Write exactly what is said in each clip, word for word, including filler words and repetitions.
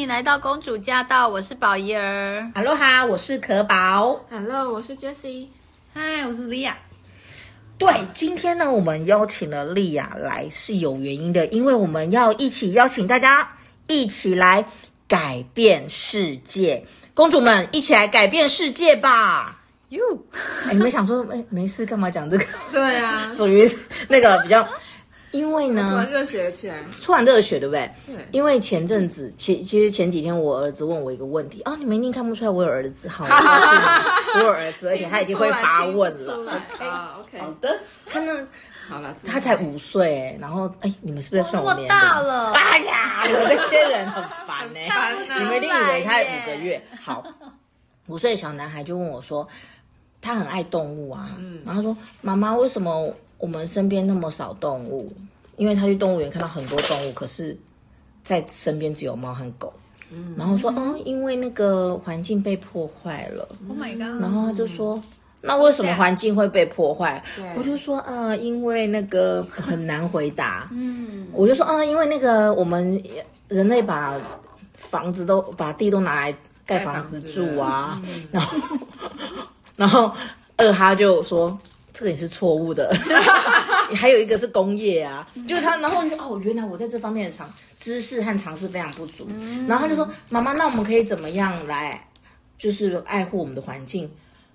迎来到公主驾到，我是宝仪儿。 哈喽哈，我是可宝。 Hello， 我是 Jessie。 嗨，我是莉亚。 对，今天呢，我们邀请了莉亚来是有原因的，因为我们要一起邀请大家一起来改变世界，公主们一起来改变世界吧。 哟， 哎，你们想说，哎，没事干嘛讲这个？ 对啊， 属于那个比较。因为呢， 突然热血了起来， 突然热血，对不对？ 对。因为前阵子，其其实前几天我儿子问我一个问题啊，你们一定看不出来我有儿子，好，我有儿子，而且他已经会发问了。 啊 ，OK， 好的。他呢， 好了， 他才五岁哎，然后哎，你们是不是在算我年龄？ 那么大了， 哎呀，你们这些人很烦哎，你们一定以为他五个月。好，五岁的小男孩就问我说，他很爱动物啊，嗯，然后说妈妈，为什么我们身边那么少动物？因为他去动物园看到很多动物，可是在身边只有猫和狗。嗯，然后说，哦，因为那个环境被破坏了。 Oh my god！ 然后他就说，那为什么环境会被破坏？我就说，啊，因为那个很难回答。嗯，我就说，啊，因为那个我们人类把房子都把地都拿来盖房子住啊，嗯、然后然后二哈就说。这个也是错误的，还有一个是工业啊，就是他，然后就说哦，原来我在这方面的常知识和常识非常不足，嗯、然后他就说妈妈，那我们可以怎么样来，就是爱护我们的环境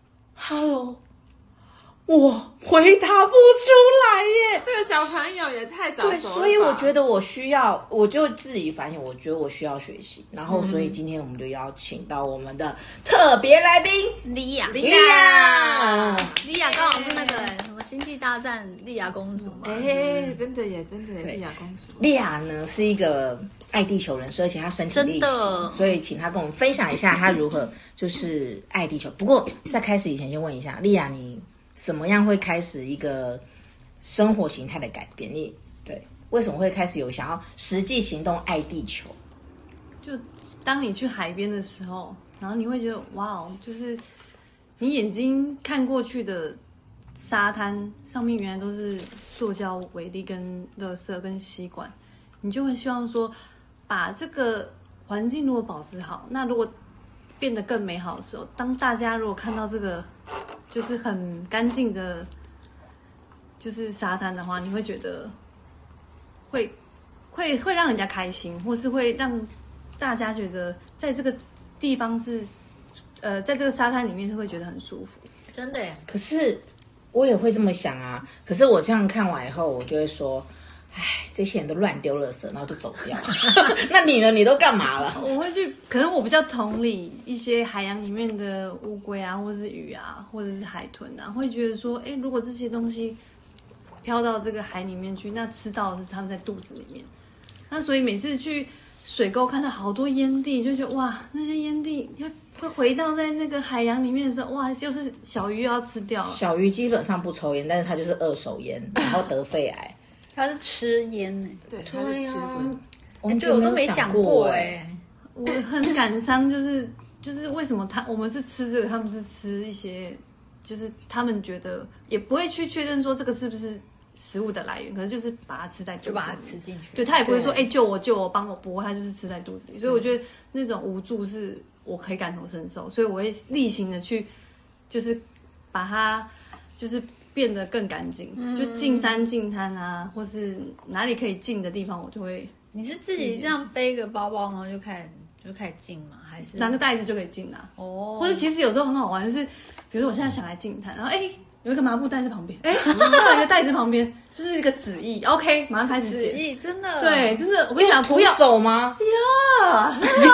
？Hello， 我回答不出来耶， 这个小朋友也太早熟了吧。 对，所以我觉得我需要，我就自己反省，我觉得我需要学习，然后所以今天我们就邀请到我们的特别来宾莉亚， 莉亚， 莉亚刚好是那个什么星际大战莉亚公主嘛？ 哎，真的耶，真的耶，莉亚公主。 莉亚呢是一个爱地球人士，而且她身体力行，所以请她跟我们分享一下她如何就是爱地球。不过在开始以前，先问一下莉亚，你怎么样会开始一个生活形态的改变？你对为什么会开始有想要实际行动爱地球？ 就当你去海边的时候，然后你会觉得哇哦，就是你眼睛看过去的沙滩上面原来都是塑胶微粒跟垃圾跟吸管，你就会希望说把这个环境如果保持好，那如果变得更美好的时候，当大家如果看到这个就是很干净的就是沙滩的话，你会觉得会会会让人家开心，或是会让大家觉得在这个地方是呃在这个沙滩里面是会觉得很舒服。 真的耶。 可是我也会这么想啊，可是我这样看完以后，我就会说，哎，这些人都乱丢垃圾，然后就走掉。那你呢？你都干嘛了？ 我会去，可能我比较同理一些海洋里面的乌龟啊，或者是鱼啊，或者是海豚啊，会觉得说，哎，如果这些东西飘到这个海里面去，那吃到的是他们在肚子里面。那所以每次去水沟看到好多烟蒂，就觉得哇，那些烟蒂会回到在那个海洋里面的时候，哇，就是小鱼要吃掉了。 小鱼基本上不抽烟，但是它就是二手烟，然后得肺癌。 他是吃烟呢， 对，他是吃粉。 哎，对我都没想过哎， 我很感伤，就是就是为什么他我们是吃这个，他们是吃一些，就是他们觉得也不会去确认说这个是不是食物的来源，可是就是把它吃在肚子里， 就把它吃进去。 对，他也不会说哎救我救我帮我剥，他就是吃在肚子里。所以我觉得那种无助是我可以感同身受，所以我会例行的去就是把它就是变得更干净，嗯、就进山进滩啊，或是哪里可以进的地方，我就会。 你是自己这样背个包包，然后就开始就开始进吗？还是拿个袋子就可以进啦？ 哦， 或者其实有时候很好玩，就是比如说我现在想来进滩，然后哎有一个麻布袋在旁边，哎有一个袋子旁边就是一个纸艺 ，OK， 马上开始剪。 纸艺真的对，真的，我跟你讲，不要徒手吗？ 呀。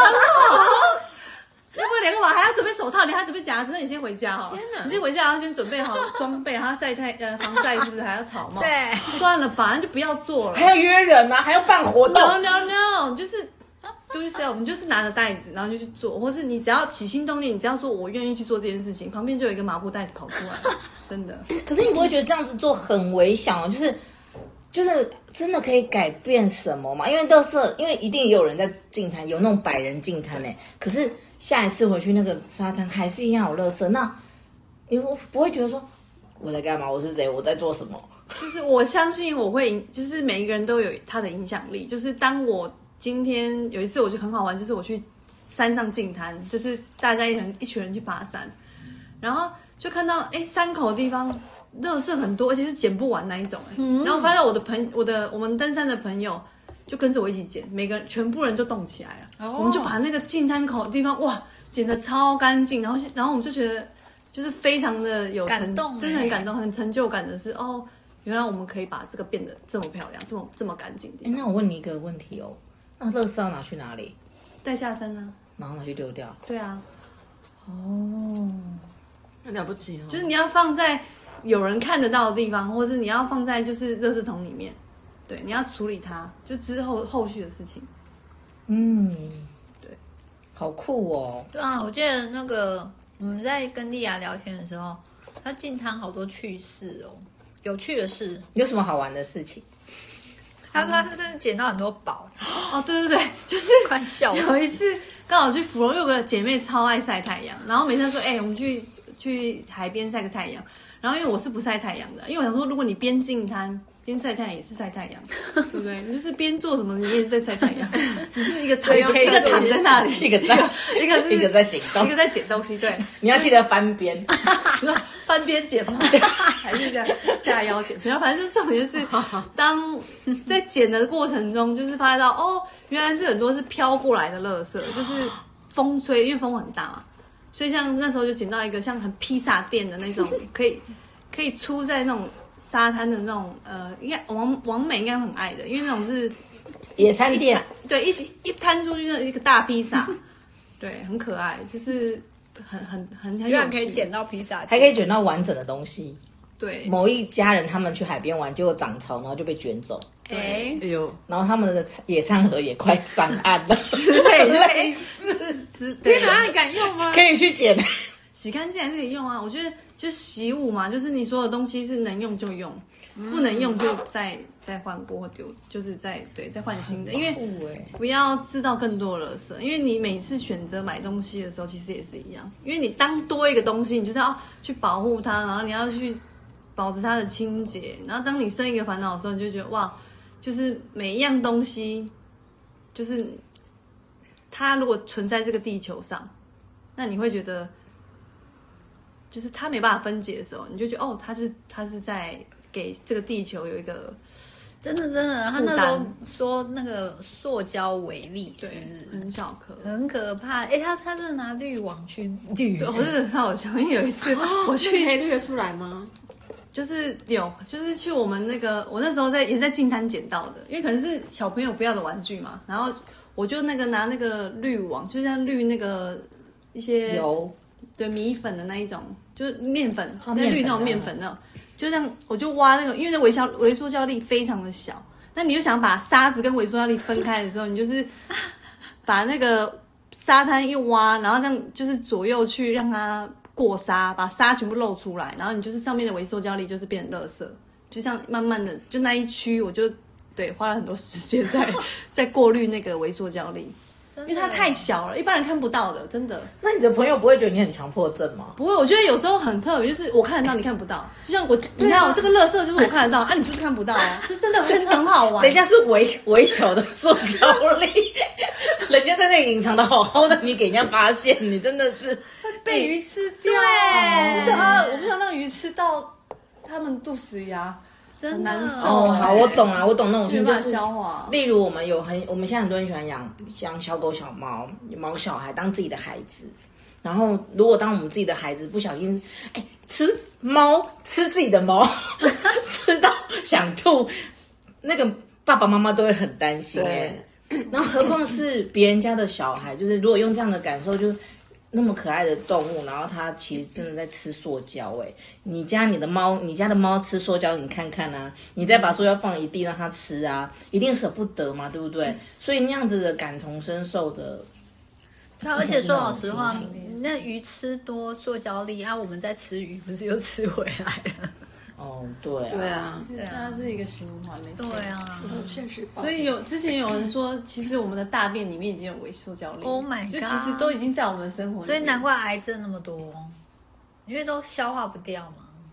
要不然两个娃还要准备手套，你还要准备夹子，那你先回家哈。你先回家，然后先准备好装备，还要晒太呃防晒，是不是还要草帽？ 对， 算了吧，那就不要做了。 还要约人啊，还要办活动。 No no no， 就是 do yourself， 你就是拿着袋子，然后就去做，或是你只要起心动念，你只要说我愿意去做这件事情，旁边就有一个麻布袋子跑出来，真的。 可是你不会觉得这样子做很微小，就是就是真的可以改变什么吗？因为垃圾，因为一定也有人在净滩，有那种百人净滩哎，可是。下一次回去那个沙滩还是一样有垃圾，那你不会觉得说我在干嘛？我是谁？我在做什么？ 就是我相信我会，就是每一个人都有他的影响力。就是当我今天有一次我就很好玩，就是我去山上净滩，就是大家一人一群人去爬山，然后就看到哎山口的地方垃圾很多，而且是捡不完那一种、嗯、然后发现我的朋我的我们登山的朋友就跟着我一起捡，每个人全部人都动起来了、哦、我们就把那个净滩口的地方哇捡得超干净，然后然后我们就觉得就是非常的有感动， 真的很感动，很成就感的是哦，原来我们可以把这个变得这么漂亮，这么这么干净。 哎，那我问你一个问题哦，那垃圾要拿去哪里？ 带下山呢、 啊？马上拿去丢掉？ 对啊。 哦， 很了不起哦。 就是你要放在有人看得到的地方，或是你要放在就是垃圾桶里面。对，你要处理它，就之后后续的事情。 嗯， 对， 好酷哦。 对啊，我记得那个我们在跟莉亚聊天的时候，她进摊好多趣事哦，有趣的事。 有什么好玩的事情？ 她说她真的捡到很多宝。 哦，对对对，就是快笑死。 有一次刚好去芙蓉，有个姐妹超爱晒太阳，然后每次说，哎、欸，我们去去海边晒个太阳。然后因为我是不晒太阳的，因为我想说，如果你边进摊边晒太阳也是晒太阳，对不对？你就是边做什么，你也是在晒太阳。你是一个可以一个躺在那里， 一个在一个一个在行动， 一个在捡东西。对， 你要记得翻边， 翻边捡吗？还是这样下腰捡？然后反正重点是，当在捡的过程中，就是发现到哦，原来是很多是飘过来的垃圾，就是风吹，因为风很大嘛。所以像那时候就捡到一个像很披萨店的那种，可以可以出在那种沙滩的那种，呃，应该王王美应该很爱的，因为那种是野餐店， 对，一起一摊出去的一个大披萨，对，很可爱，就是很很很很有趣， 可以捡到披萨， 还可以卷到完整的东西。 对， 某一家人他们去海边玩，结果涨潮，然后就被卷走。 哎， 哎呦， 然后他们的野餐盒也快上岸了， 类类似， 天哪，你敢用吗？ 可以去捡。 洗干净还是可以用啊，我觉得就习物嘛，就是你所有东西是能用就用，不能用就再再换过或丢，就是再对再换新的，因为不要制造更多的垃圾。因为你每次选择买东西的时候，其实也是一样，因为你当多一个东西，你就是要去保护它，然后你要去保持它的清洁，然后当你生一个烦恼的时候，你就觉得哇，就是每一样东西，就是它如果存在这个地球上，那你会觉得。就是它没办法分解的时候，你就觉得哦，它是它是在给这个地球有一个真的真的，他那时候说那个塑胶微粒， 对，是不是很小颗， 很可怕。哎，他他真的拿滤网去滤， 对，我是很好笑，因为有一次我去可以滤得出来吗？ 就是有，就是去我们那个，我那时候在也是在净滩捡到的，因为可能是小朋友不要的玩具嘛，然后我就那个拿那个滤网，就是像滤那个一些油。 对米粉的那一种，就是面粉，那滤那种面粉那种，就这样，我就挖那个，因为那微小微塑胶粒非常的小，那你就想把沙子跟微塑胶粒分开的时候，你就是把那个沙滩一挖，然后这样就是左右去让它过沙，把沙全部露出来，然后你就是上面的微塑胶粒就是变成垃圾，就像慢慢的就那一区，我就对花了很多时间在在过滤那个微塑胶粒。因为它太小了，一般人看不到的，真的。 那你的朋友不会觉得你很强迫症吗？ 不会，我觉得有时候很特别，就是我看得到，你看不到。就像我，你看我这个垃圾就是我看得到，啊，你就是看不到啊，这真的很很好玩。 人家是微微小的塑胶粒，人家在那里隐藏的好好的，你给人家发现，你真的是被鱼吃掉。 对， 我不想啊，我不想让鱼吃到他们肚子里啊。很难受、 哦，好，我懂了，我懂那种心，就是消化。 例如我们有很，我们现在很多人喜欢养养小狗、小猫、毛小孩当自己的孩子。然后，如果当我们自己的孩子不小心，哎，吃猫，吃自己的猫，吃到想吐，那个爸爸妈妈都会很担心哎。然后，何况是别人家的小孩，就是如果用这样的感受，就。那么可爱的动物，然后它其实真的在吃塑胶哎！你家你的猫，你家的猫吃塑胶，你看看啊！你再把塑胶放一地让它吃啊，一定舍不得嘛，对不对？嗯、所以那样子的感同身受的， 对，而且说老实话，那鱼吃多塑胶粒啊，我们在吃鱼，不是又吃回来了？ 哦，对啊， 对啊， 它是一个循环，没错。对啊， 现实。 所以有之前有人说，其实我们的大便里面已经有微塑胶粒 ，Oh my god， 就其实都已经在我们的生活里面。 所以难怪癌症那么多，因为都消化不掉嘛。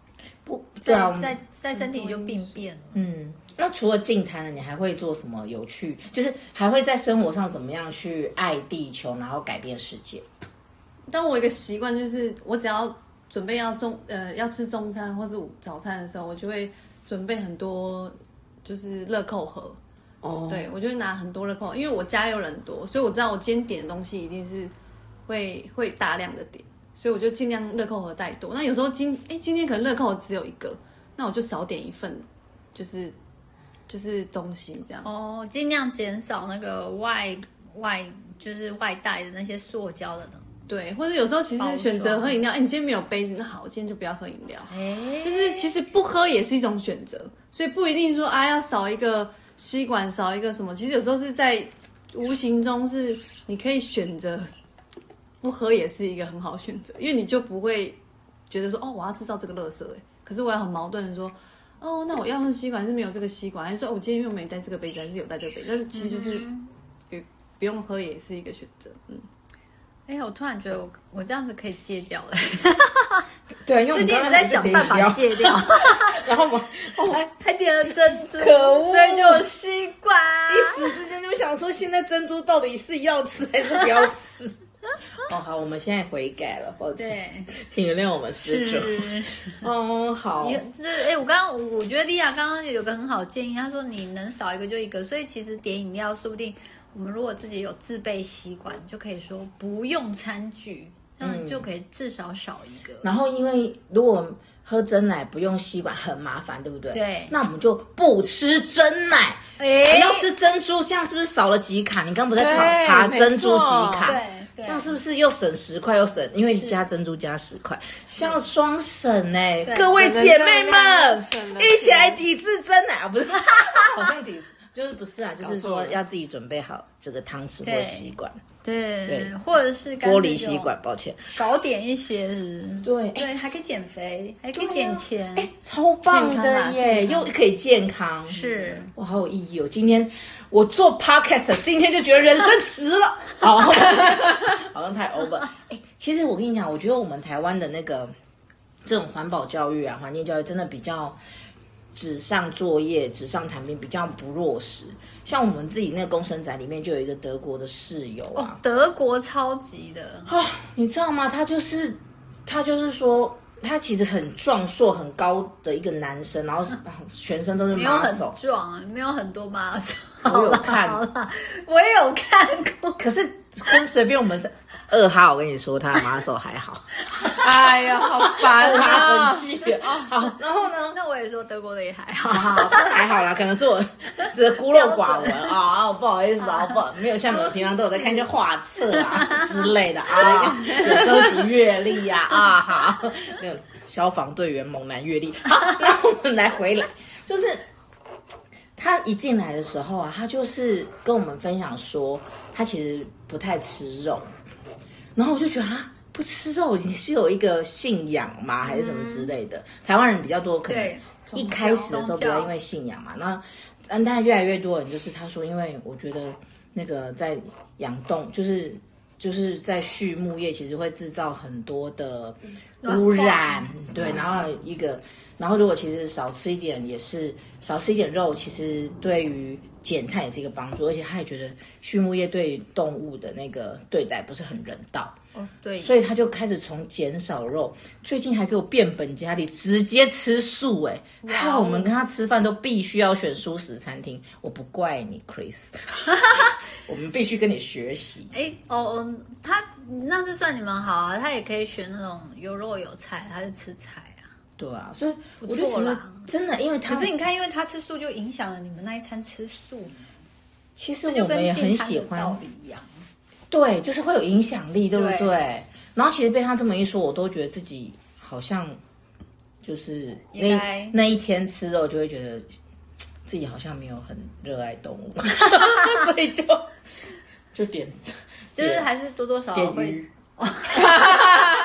不，对啊， 在在在身体就病变了。 嗯，那除了净滩呢，你还会做什么有趣？就是还会在生活上怎么样去爱地球，然后改变世界？ 但我有一个习惯，就是我只要准备要中呃要吃中餐或是早餐的时候，我就会准备很多就是乐扣盒。哦，对，我就会拿很多乐扣盒，因为我家有人多，所以我知道我今天点的东西一定是会会大量的点。所以我就尽量乐扣盒带多。那有时候今哎今天可能乐扣盒只有一个，那我就少点一份，就是就是东西这样。 哦，尽量减少那个外外就是外带的那些塑胶的。 对，或者有时候其实选择喝饮料，哎，你今天没有杯子，那好，我今天就不要喝饮料。 哎， 就是其实不喝也是一种选择，所以不一定说啊要少一个吸管，少一个什么。其实有时候是在无形中是你可以选择。不喝也是一个很好选择，因为你就不会觉得说哦，我要制造这个垃圾哎，可是我要很矛盾的说，哦，那我要用吸管还是没有这个吸管，还是说、哦、我今天又没带这个杯子，还是有带这个杯子？但是其实就是、嗯、不用喝也是一个选择，嗯。 哎呀，我突然觉得我我这样子可以戒掉了。 对，因为我最近一直在想办法戒掉， 然后我还还点了珍珠， 可恶， 所以就有吸管。 一时之间就想说，现在珍珠到底是要吃还是不要吃？哦，好，我们现在悔改了，抱歉， 对， 请原谅我们失主。哦，好， 就是哎，我刚刚我觉得莉亚刚刚有个很好建议，她说你能少一个就一个，所以其实点饮料，说不定我们如果自己有自备吸管，就可以说不用餐具，这样就可以至少少一个。 嗯、然后，因为如果喝真奶不用吸管很麻烦，对不对？ 对， 那我们就不吃真奶，哎，要吃珍珠，这样是不是少了几卡？你刚不在查珍珠几卡？ 对。 这样是不是又省十块又省？因为加珍珠加十块，这样双省哎！各位姐妹们，一起来抵制真奶啊！不是，好像抵制，就是不是啊？就是说要自己准备好这个汤匙或吸管， 对对，或者是玻璃吸管，抱歉， 少点一些是， 对对，还可以减肥，还可以减钱， 哎，超棒的耶！又可以健康， 是哇，好有意义哦！今天。我做 podcast， 今天就觉得人生值了，好，好像太 over。哎，其实我跟你讲，我觉得我们台湾的那个这种环保教育啊、环境教育，真的比较纸上作业、纸上谈兵，比较不落实。像我们自己那个公生仔里面就有一个德国的室友啊， 哦、德国超级的啊、哦，你知道吗？他就是他就是说。他其实很壮硕、很高的一个男生，然后全身都是 muscle， 没有很壮，没有很多 muscle。 我有看， 我也有看过。 可是跟随便我们是二号，我跟你说，他的 muscle 还好。 哎呀，好烦啊！ 生气了。好，然后呢？ 那我也说德国的也还好， 好，还好啦，可能是我这孤陋寡闻啊，不好意思啊，不没有像你们平常都有在看一些画册啊之类的啊，有收集阅历呀啊，好，那个消防队员猛男阅历。好，那我们来回来，就是他一进来的时候啊，他就是跟我们分享说，他其实不太吃肉，然后我就觉得啊。不吃肉，你是有一个信仰吗？还是什么之类的？嗯、台湾人比较多，可能一开始的时候比较因为信仰嘛。那但但越来越多人就是他说，因为我觉得那个在养动，就是就是在畜牧业，其实会制造很多的污染，对。然后一个，然后如果其实少吃一点，也是少吃一点肉，其实对于减碳也是一个帮助，而且他也觉得畜牧业对动物的那个对待不是很人道。 哦，对， 所以他就开始从减少肉，最近还给我变本加厉，直接吃素哎！害我们跟他吃饭都必须要选蔬食餐厅，我不怪你 ，Chris， 我们必须跟你学习。 哎，哦哦，他那是算你们好啊，他也可以选那种有肉有菜，他就吃菜啊。 对啊，所以我就觉得真的，因为他可是你看，因为他吃素，就影响了你们那一餐吃素。 其实我们也很喜欢道理一样。 对，就是会有影响力，对不对？对，然后其实被他这么一说，我都觉得自己好像就是那那一天吃肉，就会觉得自己好像没有很热爱动物，所以就就点， 就是还是多多少少会。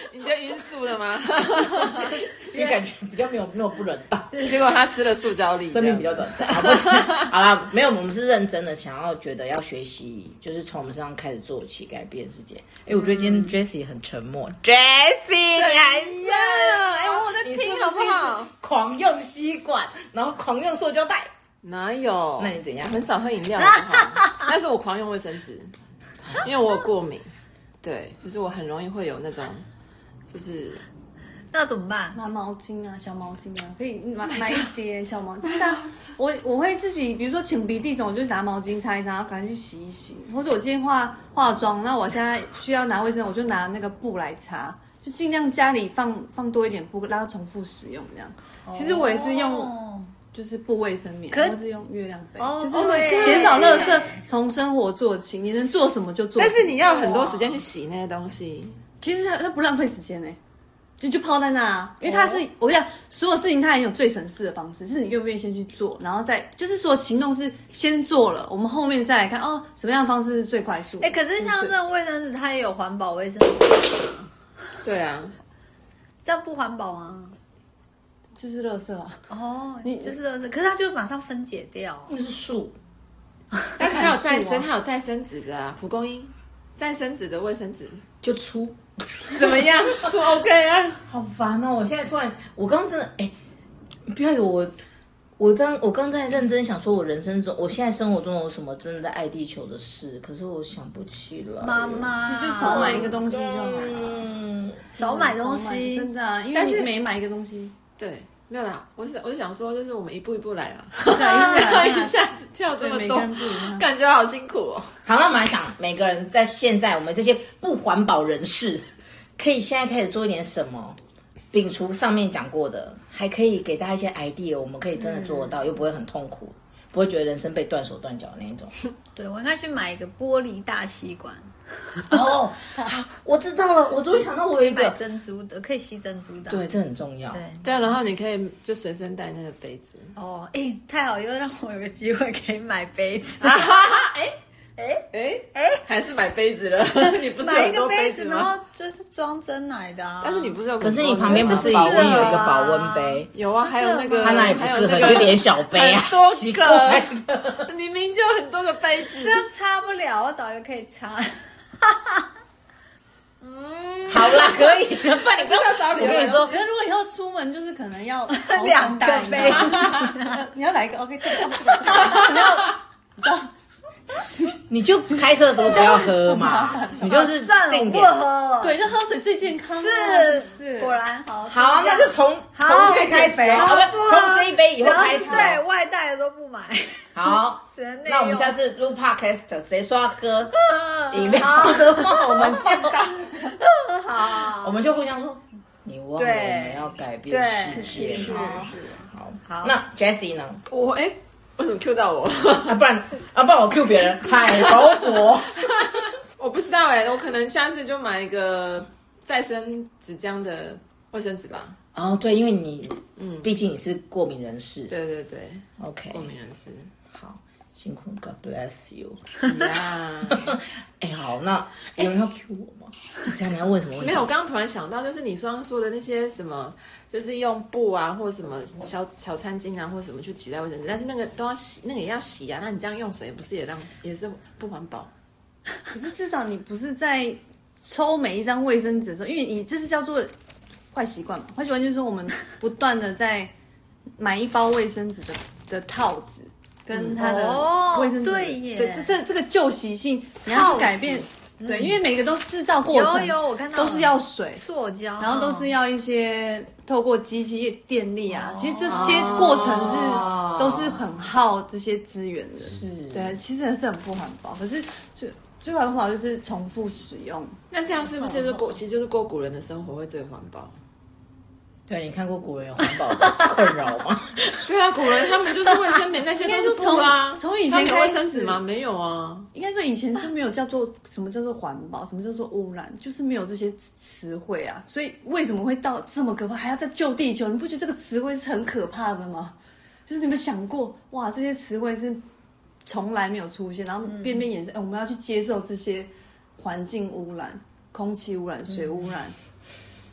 你就晕速了吗？ 你感觉比较没有那么不人道。 结果他吃了塑胶粒， 生命比较短暂。好, 好啦，没有，我们是认真的，想要觉得要学习，就是从我们身上开始做起，改变世界。哎、欸，我觉得今天 Jessie 很沉默。Jessie， 你还呀？哎，我在听好不好？ 狂用吸管，然后狂用塑胶袋。 哪有？ 那你怎样？ 我很少喝饮料好不好？但是我狂用卫生纸，因为我有过敏。对，就是我很容易会有那种，就是那怎么办？ 拿毛巾啊，小毛巾啊，可以买买一叠小毛巾。真的，我我会自己，比如说擤鼻涕这种，我就拿毛巾擦一擦，然后赶快去洗一洗。或者我今天化化妆，那我现在需要拿卫生纸，我就拿那个布来擦，就尽量家里放放多一点布，让它重复使用这样。其实我也是用。哦就是布卫生棉，或是用月亮杯， 哦、 就是减少垃圾，从生活做起。你能做什么就做什么。 但是你要很多时间去洗那些东西。 其实它它不浪费时间呢、欸，就就抛在那啊。因为它是、哦、我讲所有事情，它也有最省事的方式，是你愿不愿意先去做，然后再就是说行动是先做了，我们后面再来看哦，什么样的方式是最快速。 哎、欸，可是像这种卫生纸，它也有环保卫生纸。 对啊， 这样不环保吗？ 就是垃圾啊！ 哦，你就是垃圾，可是它就马上分解掉， 那是树。 但它有再生，它有再生纸的啊，蒲公英再生纸的卫生纸就粗， 怎么样？粗 OK 啊？ 好烦哦！我现在突然，我刚刚真的哎，不要有我，我刚我刚在认真想说，我人生中，我现在生活中有什么真的在爱地球的事，可是我想不起来。 妈妈， 就少买一个东西就好了。 嗯，少买东西， 真的、啊，因为你每买一个东西。 对，没有啦，我是我是想说，就是我们一步一步来嘛， 对， 一下子跳这么多，感觉好辛苦哦。 好，那我们来想，每个人在现在我们这些不环保人士，可以现在开始做一点什么？摒除上面讲过的，还可以给大家一些 idea， 我们可以真的做得到，嗯、又不会很痛苦，不会觉得人生被断手断脚的那一种。 对，我应该去买一个玻璃大吸管。 哦，好，我知道了，我终于想到我有一个买珍珠的，可以吸珍珠的。 对，这很重要。 对对啊，然后你可以就随身带那个杯子。 哦，哎，太好，又让我有个机会可以买杯子。 哎哎哎哎，还是买杯子了？你不是有很多杯子吗？ 然后就是装真奶的啊。 但是你不是有？ 可是你旁边不是已经有一个保温杯？ 有啊，还有那个， 它那也不适合，就点小杯啊， 很多奇怪个，你明明就有很多个杯子， 这样擦不了，我找一个可以擦。 嗯，好啦，可以了。不然你不要找我跟你说， 我觉得如果以后出门就是可能要两个杯， 你要来一个 OK， 这个这个，你要，你知道。 你就开车的时候不要喝嘛，你就是定点不喝了。 对，就喝水最健康， 是是， 果然好。 好，那就从从现在开始哦，从这一杯以后开始， 对外带的都不买。 好，那我们下次录 podcast， 谁说要喝饮料的话，我们见到。 好， 我们就互相说，你忘了我们要改变世界。好，好，那 Jessie 呢？ 我哎。为什么 Q 到我？ 啊，不然啊，不然我 Q 别人，海宝国。 我不知道哎、欸，我可能下次就买一个再生纸浆的卫生纸吧。 哦，对，因为你，嗯，毕竟你是过敏人士。 对对对 ，OK， 过敏人士。 好，辛苦 ，God bless you。 呀， 哎，好，那有人要 Q 我吗？这样你要问什么问题？ 没有，我刚刚突然想到，就是你刚刚说的那些什么。就是用布啊，或什么小小餐巾啊，或什么去取代卫生纸，但是那个都要洗，那个也要洗啊。那你这样用水不是也让也是不环保？ 可是至少你不是在抽每一张卫生纸的时候，因为你这是叫做坏习惯嘛。坏习惯就是说我们不断的在买一包卫生纸的的套子跟它的卫生纸， 哦、对耶， 对，这这这个旧习性你要去改变。对，因为每个都制造过程， 有有我看到都是要水、 塑胶， 然后都是要一些透过机器电力啊。其实这些过程是、哦、都是很耗这些资源的， 是， 对，其实是很不环保。可是最最环保就是重复使用。 那这样是不是就是过，其实就是过古人的生活会最环保？ 对，你看过古人有环保的困扰吗？ 对啊，古人他们就是卫生棉那些都是布啊， 从以前开始卫生纸吗？没有啊， 应该说以前就没有叫做什么叫做环保，什么叫做污染，就是没有这些词汇啊。所以为什么会到这么可怕，还要再救地球？你不觉得这个词汇是很可怕的吗？就是你们想过，哇，这些词汇是从来没有出现，然后变变衍生、嗯欸，我们要去接受这些环境污染、空气污染、水污染。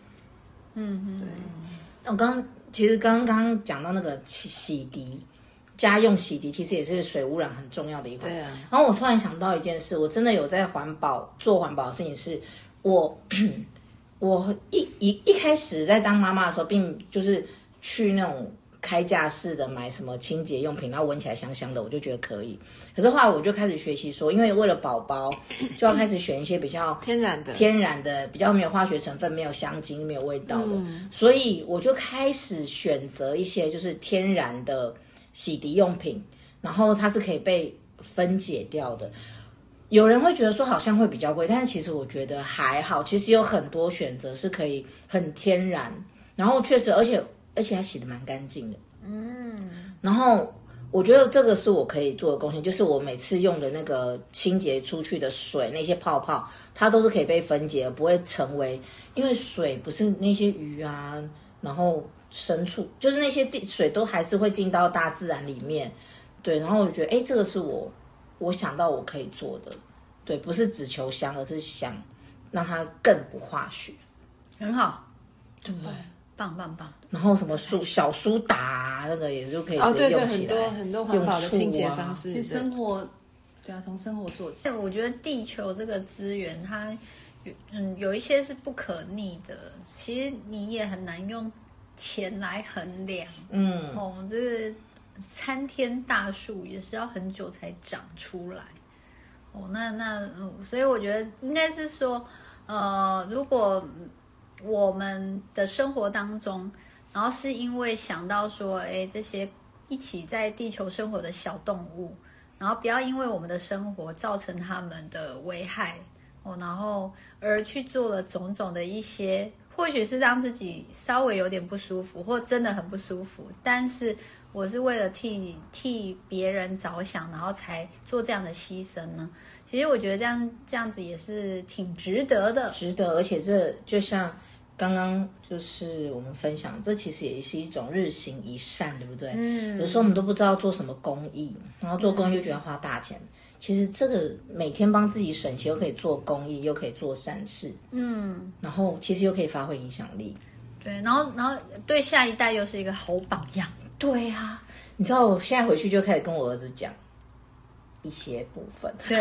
嗯嗯， 对。我刚刚其实刚刚讲到那个洗洗涤。家用洗涤其实也是水污染很重要的一环。 对啊。 然后我突然想到一件事，我真的有在环保做环保的事情是，我我一一一开始在当妈妈的时候，并就是去那种开架式的买什么清洁用品，然后闻起来香香的，我就觉得可以。可是后来我就开始学习说，因为为了宝宝，就要开始选一些比较天然的、 天然的、比较没有化学成分、没有香精、没有味道的。嗯、所以我就开始选择一些就是天然的洗涤用品，然后它是可以被分解掉的。有人会觉得说好像会比较贵，但是其实我觉得还好，其实有很多选择是可以很天然，然后确实而且而且它洗得蛮干净的。嗯，然后我觉得这个是我可以做的贡献，就是我每次用的那个清洁出去的水，那些泡泡它都是可以被分解，不会成为，因为水不是那些鱼啊，然后牲畜，就是那些地水都还是会进到大自然里面。对，然后我就觉得哎，这个是我我想到我可以做的。对，不是只求香，而是想让它更不化学。 很好， 对， 棒棒棒。 然后什么苏小苏打、啊、那个也就可以哦， 直接对对， 用起来， 很多很多环保的清洁方式。 其实生活，对啊，从生活做起。 我觉得地球这个资源，它嗯有一些是不可逆的，其实你也很难用钱来衡量。嗯，哦，这个参天大树也是要很久才长出来。哦，那那嗯，所以我觉得应该是说，呃，如果我们的生活当中，然后是因为想到说，哎，这些一起在地球生活的小动物，然后不要因为我们的生活造成他们的危害，哦，然后而去做了种种的一些，或许是让自己稍微有点不舒服，或真的很不舒服，但是我是为了替替别人着想，然后才做这样的牺牲呢。其实我觉得这样这样子也是挺值得的， 值得。而且这就像刚刚就是我们分享，这其实也是一种日行一善，对不对？嗯。有时候我们都不知道做什么公益，然后做公益就觉得要花大钱。嗯、其实这个每天帮自己省钱，又可以做公益，又可以做善事，嗯。然后其实又可以发挥影响力。 对，然后然后对下一代又是一个好榜样。 对啊，你知道我现在回去就开始跟我儿子讲一些部分， 对，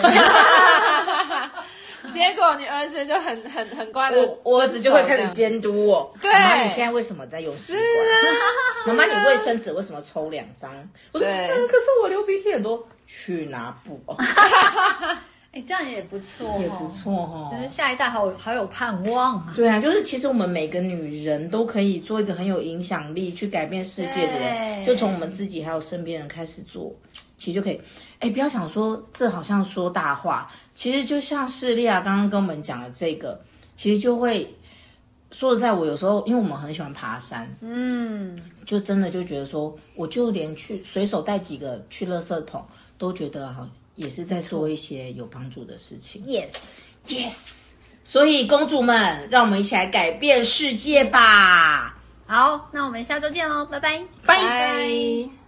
结果你儿子就很很很乖的， 我我儿子就会开始监督我。 对， 妈妈你现在为什么在用吸管？ 是啊， 妈妈你卫生纸为什么抽两张？我说、嗯、可是我流鼻涕很多，去拿布。 哎，这样也不错， 也不错哦， 就是下一代好好有盼望啊。 对啊，就是其实我们每个女人都可以做一个很有影响力、去改变世界的人，就从我们自己还有身边人开始做，其实就可以。哎，不要想说这好像说大话，其实就像是莉亚刚刚跟我们讲的这个，其实就会说实在，我有时候因为我们很喜欢爬山，嗯，就真的就觉得说，我就连去随手带几个去垃圾桶，都觉得好。也是在做一些有帮助的事情。 Yes, yes。所以公主们，让我们一起来改变世界吧！ 好，那我们下周见喽，拜拜， 拜拜。